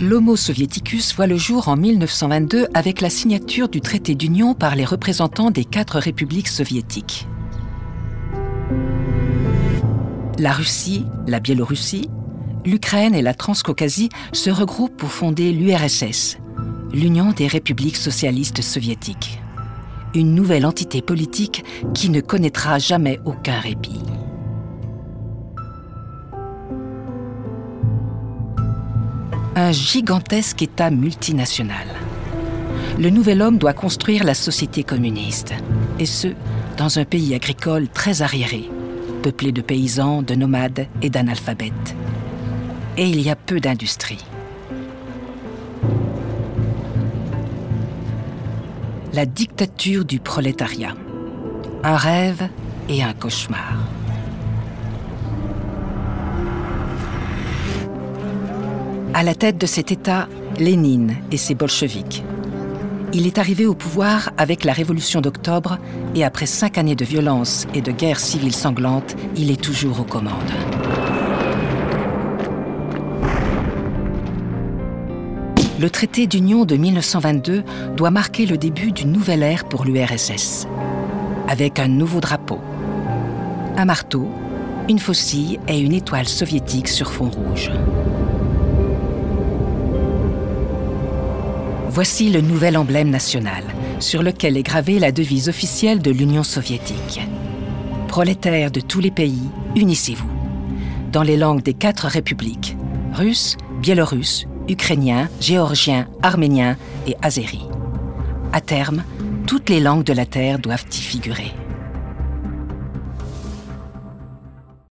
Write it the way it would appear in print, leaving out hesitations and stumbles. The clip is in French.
L'Homo soviéticus voit le jour en 1922 avec la signature du traité d'union par les représentants des 4 républiques soviétiques. La Russie, la Biélorussie, l'Ukraine et la Transcaucasie se regroupent pour fonder l'URSS, l'Union des républiques socialistes soviétiques. Une nouvelle entité politique qui ne connaîtra jamais aucun répit. Un gigantesque État multinational. Le nouvel homme doit construire la société communiste, et ce, dans un pays agricole très arriéré, peuplé de paysans, de nomades et d'analphabètes. Et il y a peu d'industrie. La dictature du prolétariat. Un rêve et un cauchemar. À la tête de cet État, Lénine et ses bolcheviks. Il est arrivé au pouvoir avec la Révolution d'octobre et après 5 années de violence et de guerre civile sanglante, il est toujours aux commandes. Le traité d'union de 1922 doit marquer le début d'une nouvelle ère pour l'URSS, avec un nouveau drapeau, un marteau, une faucille et une étoile soviétique sur fond rouge. Voici le nouvel emblème national, sur lequel est gravée la devise officielle de l'Union soviétique. Prolétaires de tous les pays, unissez-vous. Dans les langues des 4 républiques, russe, biélorusse, ukrainien, géorgien, arménien et azéri. À terme, toutes les langues de la Terre doivent y figurer.